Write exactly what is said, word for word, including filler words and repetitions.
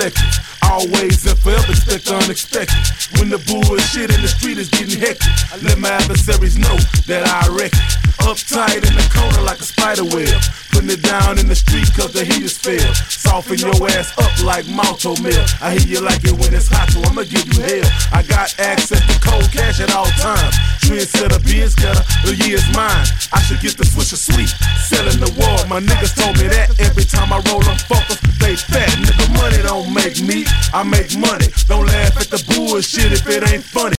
selected. Always and forever expect the unexpected. When the bullshit in the street is getting hectic, I let my adversaries know that I reckon. Uptight in the corner like a spider web, putting it down in the street cause the heat is fair. Soften your ass up like Malto Mill. I hear you like it when it's hot, so I'ma give you hell. I got access to cold cash at all times. Trendsetter, biz getter, the year's mine. I should get the Swisher Sweet, selling the world. My niggas told me that every time I roll them fuckers, they fat. Nigga, money don't make me, I make money. Don't laugh at the bullshit if it ain't funny.